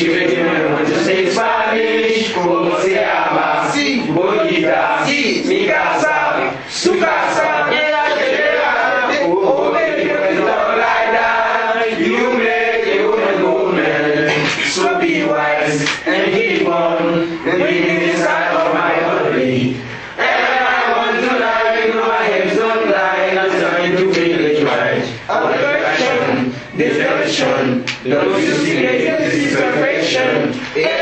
que me gusta ser Spanish, ¿cómo se llama? Sí, bonita, sí, mi casa, su casa, ella te lleva, oh baby, don't like that, you make a woman, so be wise and keep on, breathing inside of my body, and I want to lie, my hips don't lie, I'm trying to feel it right, affection, this direction, don't you see it, this is perfection,